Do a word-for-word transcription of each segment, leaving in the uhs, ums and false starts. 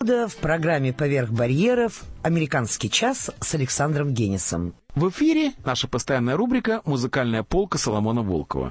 года в программе «Поверх барьеров» «Американский час» с Александром Генисом. В эфире наша постоянная рубрика «Музыкальная полка» Соломона Волкова.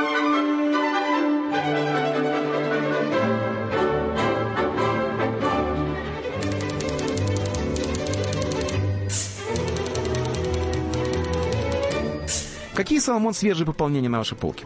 Какие, Соломон, свежие пополнения на вашей полке?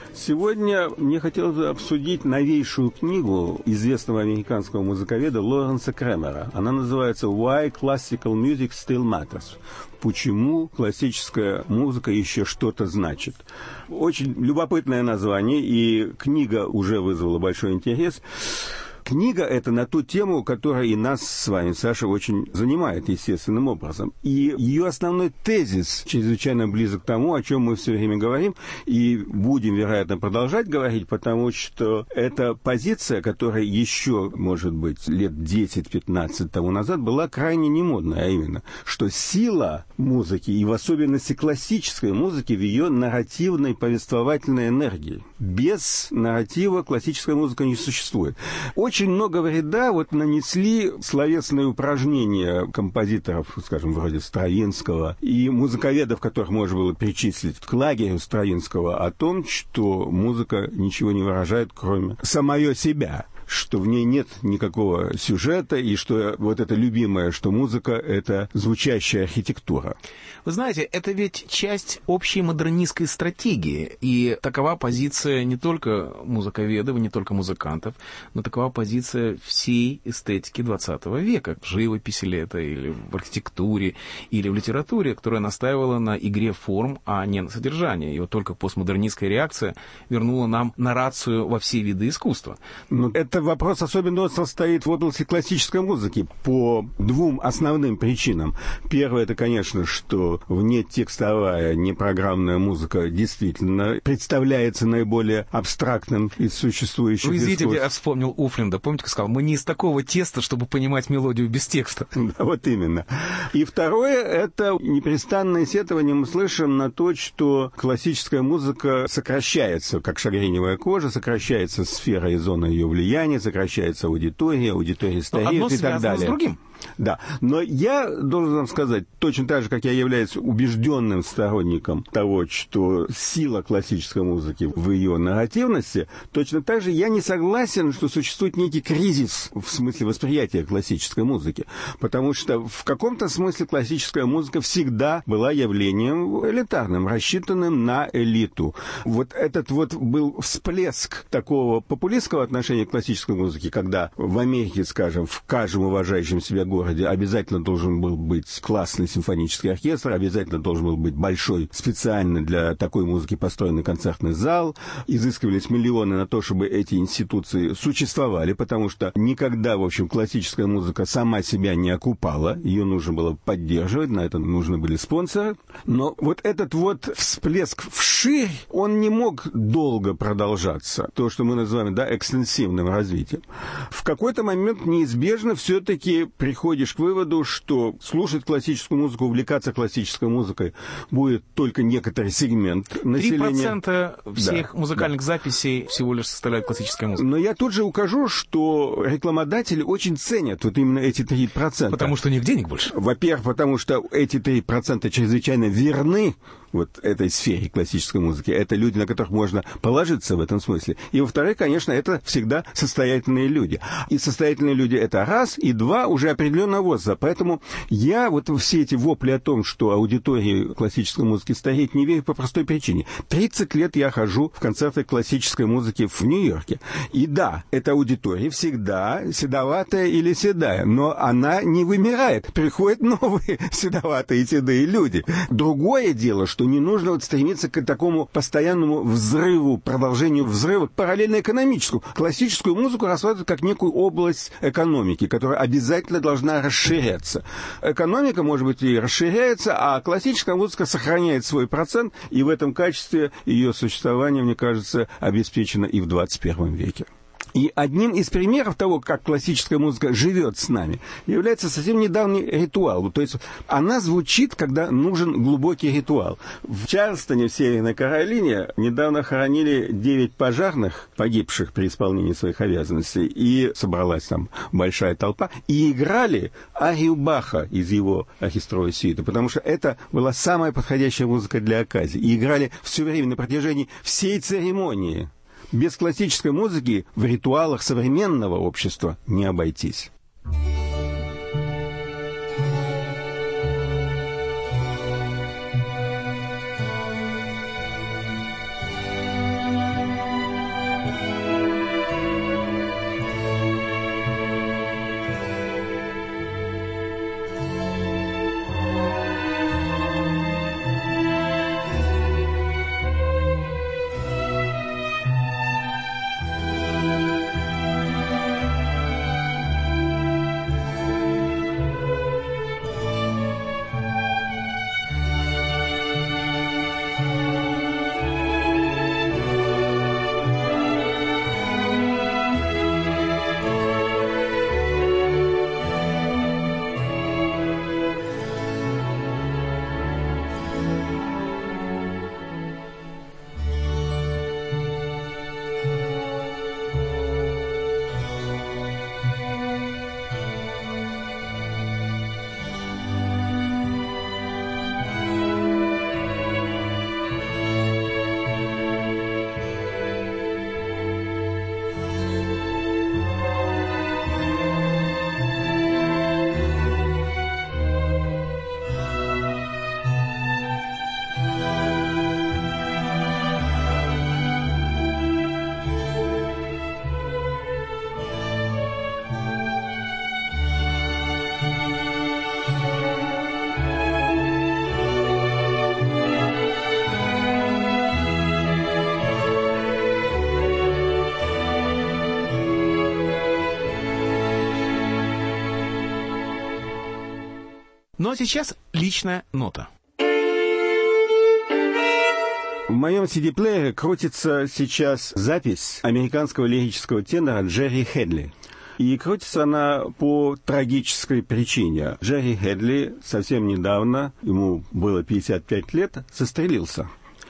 Сегодня мне хотелось бы обсудить новейшую книгу известного американского музыковеда Лоренса Кремера. Она называется «Why Classical Music Still Matters». Почему классическая музыка еще что-то значит. Очень любопытное название, и книга уже вызвала большой интерес. Книга эта на ту тему, которая и нас с вами, Саша, очень занимает естественным образом. И ее основной тезис чрезвычайно близок к тому, о чем мы все время говорим, и будем, вероятно, продолжать говорить, потому что это позиция, которая еще, может быть, лет десять-пятнадцать тому назад была крайне немодная, а именно, что сила музыки, и в особенности классической музыки, в ее нарративной повествовательной энергии. Без нарратива классическая музыка не существует. Очень много вреда вот нанесли словесные упражнения композиторов, скажем, вроде Стравинского, и музыковедов, которых можно было перечислить к лагерю Стравинского, о том, что музыка ничего не выражает, кроме самое себя, что в ней нет никакого сюжета, и что вот это любимое, что музыка — это звучащая архитектура. Вы знаете, это ведь часть общей модернистской стратегии, и такова позиция не только музыковедов, не только музыкантов, но такова позиция всей эстетики двадцатого века, в живописи ли это, или в архитектуре, или в литературе, которая настаивала на игре форм, а не на содержании. И вот только постмодернистская реакция вернула нам наррацию во все виды искусства. Но это вопрос особенно остро стоит в области классической музыки по двум основным причинам. Первое, это, конечно, что внетекстовая, непрограммная музыка действительно представляется наиболее абстрактным из существующих Вы извините, искусств. я вспомнил Уфлинда. Помните, как сказал, мы не из такого теста, чтобы понимать мелодию без текста. Да, вот именно. И второе, это непрестанное сетование мы слышим на то, что классическая музыка сокращается, как шагреневая кожа, сокращается сфера и зона ее влияния, сокращается аудитория, аудитория стареет и так далее. Одно связано с другим. Да, но я должен вам сказать, точно так же, как я являюсь убежденным сторонником того, что сила классической музыки в ее нарративности, точно так же я не согласен, что существует некий кризис в смысле восприятия классической музыки, потому что в каком-то смысле классическая музыка всегда была явлением элитарным, рассчитанным на элиту. Вот этот вот был всплеск такого популистского отношения к классической музыке, когда в Америке, скажем, в каждом уважающем себя городе обязательно должен был быть классный симфонический оркестр, обязательно должен был быть большой специально для такой музыки построенный концертный зал. Изыскивались миллионы на то, чтобы эти институции существовали, потому что никогда, в общем, классическая музыка сама себя не окупала, ее нужно было поддерживать, на это нужны были спонсоры. Но вот этот вот всплеск вширь, он не мог долго продолжаться, то, что мы называем, да, экстенсивным развитием. В какой-то момент неизбежно все-таки приходит приходишь к выводу, что слушать классическую музыку, увлекаться классической музыкой будет только некоторый сегмент населения. три процента всех да, музыкальных да. записей всего лишь составляет классическая музыка. Но я тут же укажу, что рекламодатели очень ценят вот именно эти три процента. Потому что у них денег больше. Во-первых, потому что эти три процента чрезвычайно верны вот этой сфере классической музыки. Это люди, на которых можно положиться в этом смысле. И, во-вторых, конечно, это всегда состоятельные люди. И состоятельные люди — это раз, и два, уже определенного возраста. Поэтому я вот все эти вопли о том, что аудитория классической музыки стареет, не верю по простой причине. тридцать лет я хожу в концерты классической музыки в Нью-Йорке. И да, эта аудитория всегда седоватая или седая, но она не вымирает. Приходят новые седоватые и седые люди. Другое дело, что что не нужно вот стремиться к такому постоянному взрыву, продолжению взрыва, параллельно экономическому. Классическую музыку рассматривают как некую область экономики, которая обязательно должна расширяться. Экономика, может быть, и расширяется, а классическая музыка сохраняет свой процент, и в этом качестве ее существование, мне кажется, обеспечено и в двадцать первом веке. И одним из примеров того, как классическая музыка живет с нами, является совсем недавний ритуал. То есть она звучит, когда нужен глубокий ритуал. В Чарльстоне, в Северной Каролине, недавно хоронили девять пожарных, погибших при исполнении своих обязанностей, и собралась там большая толпа, и играли арию Баха из его оркестровой сюиты, потому что это была самая подходящая музыка для оказии. И играли все время на протяжении всей церемонии. Без классической музыки в ритуалах современного общества не обойтись. Ну а сейчас личная нота. В моем си ди-плеере крутится сейчас запись американского лирического тенора Джерри Хедли. И крутится она по трагической причине. Джерри Хедли совсем недавно, ему было пятьдесят пять лет, застрелился.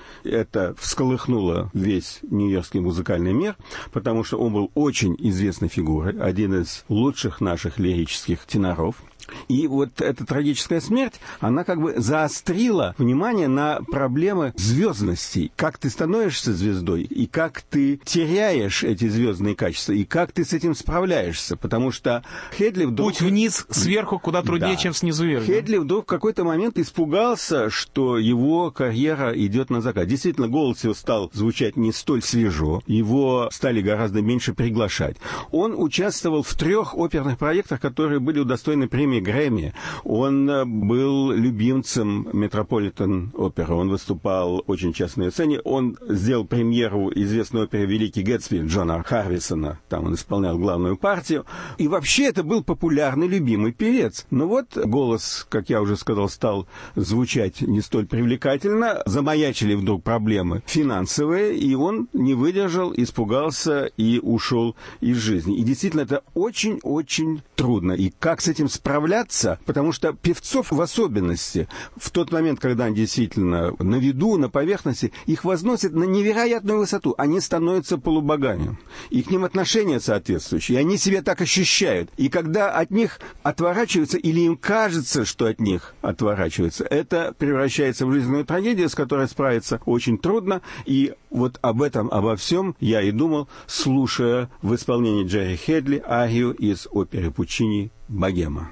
Это всколыхнуло весь нью-йоркский музыкальный мир, потому что он был очень известной фигурой, один из лучших наших лирических теноров. И вот эта трагическая смерть, она как бы заострила внимание на проблемы звездности. Как ты становишься звездой, и как ты теряешь эти звездные качества, и как ты с этим справляешься. Потому что Хедли вдруг... Путь вниз, сверху, куда труднее, да. чем снизу вверх. Хедли вдруг в какой-то момент испугался, что его карьера идет на закат. Действительно, голос его стал звучать не столь свежо, его стали гораздо меньше приглашать. Он участвовал в трех оперных проектах, которые были удостоены премии Грэмми. Он был любимцем Метрополитен оперы. Он выступал очень часто на сцене. Он сделал премьеру известной оперы «Великий Гэтсби» Джона Харвисона. Там он исполнял главную партию. И вообще это был популярный, любимый певец. Но вот голос, как я уже сказал, стал звучать не столь привлекательно. Замаячили вдруг проблемы финансовые, и он не выдержал, испугался и ушел из жизни. И действительно, это очень-очень трудно. И как с этим справляться? Потому что певцов в особенности, в тот момент, когда они действительно на виду, на поверхности, их возносят на невероятную высоту. Они становятся полубогами. И к ним отношения соответствующие. И они себя так ощущают. И когда от них отворачиваются, или им кажется, что от них отворачиваются, это превращается в жизненную трагедию, с которой справиться очень трудно. И вот об этом, обо всем я и думал, слушая в исполнении Джерри Хедли арию из оперы Пуччини «Богема».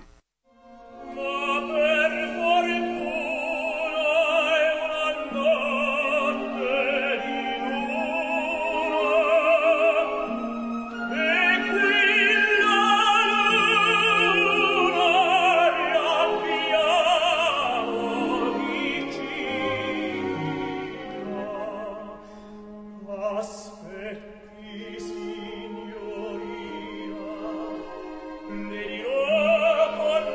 Con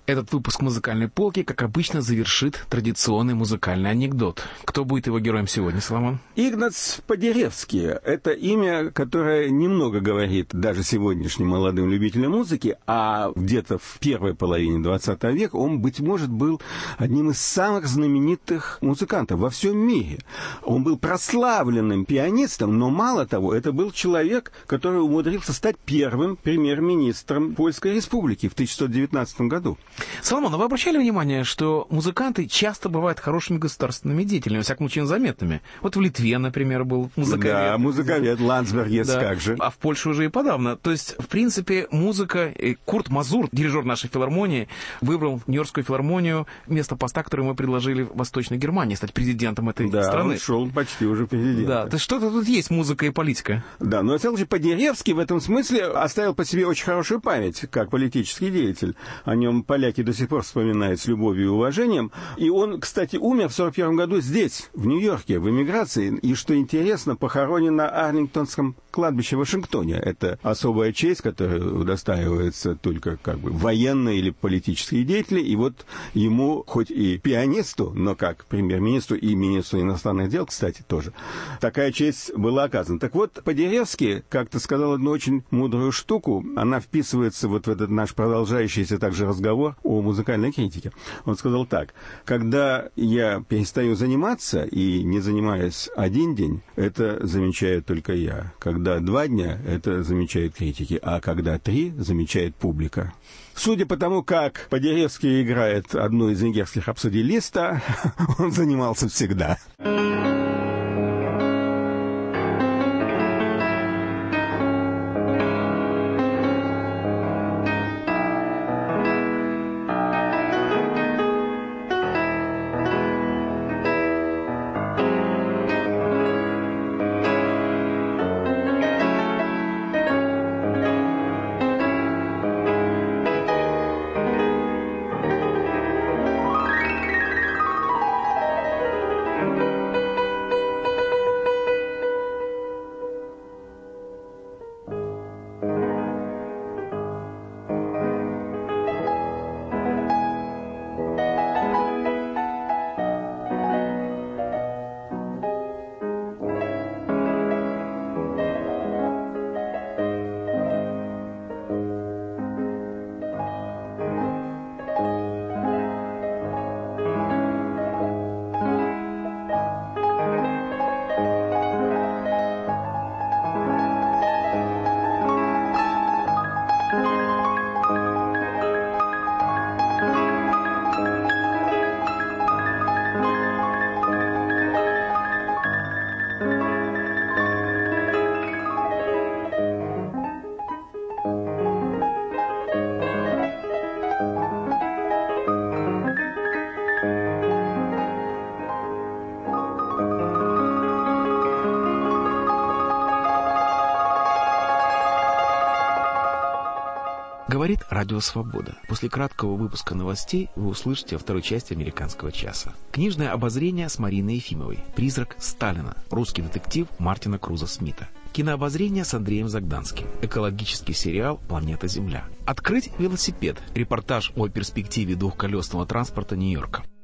Этот выпуск «Музыкальной полки», как обычно, завершит традиционный музыкальный анекдот. Кто будет его героем сегодня, Соломон? Игнац Подеревский. Это имя, которое немного говорит даже сегодняшним молодым любителям музыки, а где-то в первой половине двадцатого века он, быть может, был одним из самых знаменитых музыкантов во всем мире. Он был прославленным пианистом, но мало того, это был человек, который умудрился стать первым премьер-министром Польской Республики в тысяча девятьсот девятнадцатом году. Соломон, а вы обращали внимание, что музыканты часто бывают хорошими государственными деятелями, во всяком случае, заметными? Вот в Литве, например, был музыковед. Да, музыковед Ландсбергес, да. Как же. А в Польше уже и подавно. То есть, в принципе, музыка... Курт Мазур, дирижер нашей филармонии, выбрал Нью-Йоркскую филармонию вместо поста, который мы предложили в Восточной Германии, стать президентом этой да, страны. Да, он шел почти уже президентом. Да, то есть что-то тут есть, музыка и политика. Да, но Александр Подеревский в этом смысле оставил по себе очень хорошую память, как политический деятель. О нем поляки до сих пор вспоминают с любовью и уважением. И он, кстати, умер в сорок первом году здесь, в Нью-Йорке, в эмиграции. И, что интересно, похоронен на Арлингтонском кладбище в Вашингтоне. Это особая честь, которая удостаивается только как бы военные или политические деятели. И вот ему, хоть и пианисту, но как премьер-министру и министру иностранных дел, кстати, тоже, такая честь была оказана. Так вот, Подеревский как-то сказал одну очень мудрую штуку. Она вписывается вот в этот наш продолжающийся также разговор о музыкальной критике. Он сказал так: когда я перестаю заниматься и не занимаюсь один день, это замечаю только я. Когда два дня, это замечают критики, а когда три, замечает публика. Судя по тому, как Подеревский играет одну из венгерских рапсодий Листа, он занимался всегда. Говорит Радио Свобода. После краткого выпуска новостей вы услышите во второй части «Американского часа». Книжное обозрение с Мариной Ефимовой. «Призрак Сталина». Русский детектив Мартина Круза Смита. Кинообозрение с Андреем Загданским. Экологический сериал «Планета Земля». Открыть велосипед. Репортаж о перспективе двухколесного транспорта Нью-Йорка.